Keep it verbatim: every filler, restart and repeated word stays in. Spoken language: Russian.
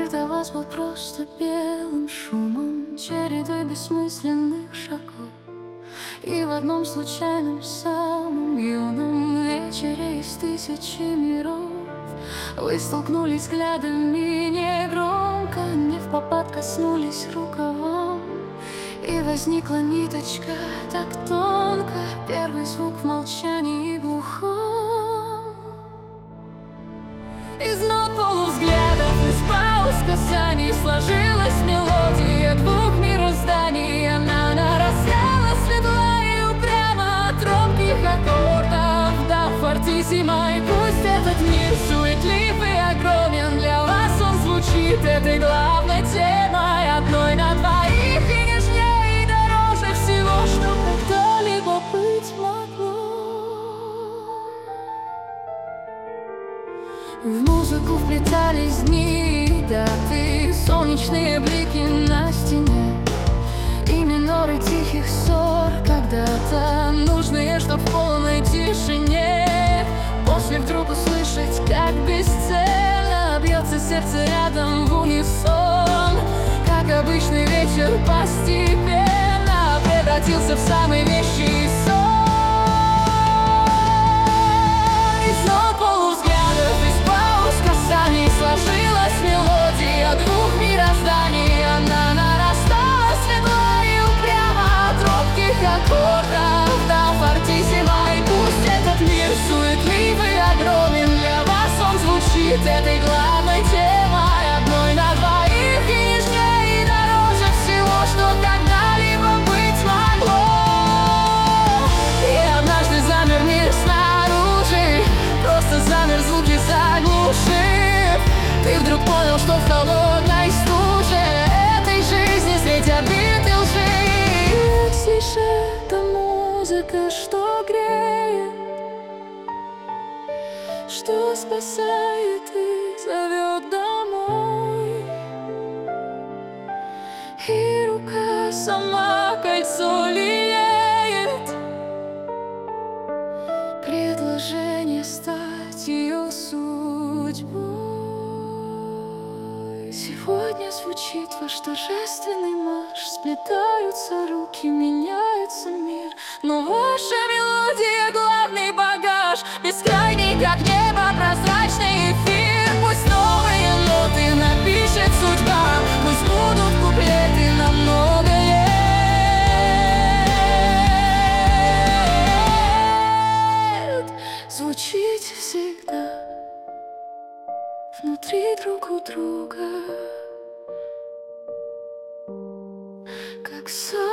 Мир до вас был просто белым шумом, чередой бессмысленных шагов. И в одном случайном самом юном вечере из тысячи миров вы столкнулись взглядами негромко, не впопад коснулись рукавом. И возникла ниточка так тонко, первый звук в молчании глухом. Из нот полувзглядов, из пауз касаний сложилась мелодия двух мирозданий. Она нарастала светла и упрямо от робких аккордов до фортиссимо. И пусть этот мир суетлив и огромен, для вас он звучит этой главной темой, одной на двоих, и нежнее, и дороже всего, что когда-либо быть могло. В музыку вплетались дни, даты, солнечные блики на стене и миноры тихих ссор, когда-то нужные, чтоб в полной тишине после вдруг услышать, как бесцельно бьется сердце рядом в унисон. Как обычный вечер постепенно превратился в самый вещий сон. Из нот полувзглядов, из пауз касаний сложилась мелодия двух мирозданий. Она нарастала светла и упрямо от робких аккордов до фортиссимо. И пусть этот мир суетлив и огромен, для вас он звучит этой главной темой, одной на двоих, и нежнее, и дороже всего, что когда-либо быть могло. И однажды замер мир снаружи, просто замер, звуки заглушив. Ты вдруг понял, что в холодной стуже этой жизни средь обид и лжи тише эта музыка, что греет, что спасает и зовет домой. И рука сама кольцо лелеет, предложение стать ее судьбой. Сегодня звучит ваш торжественный марш, сплетаются руки, меняется мир, но ваша мелодия — главный багаж, бескрайний, как небо, прозрачный эфир. Пусть новые ноты напишет судьба, пусть будут куплеты на много лет. Звучите всегда внутри друг у друга, как сон.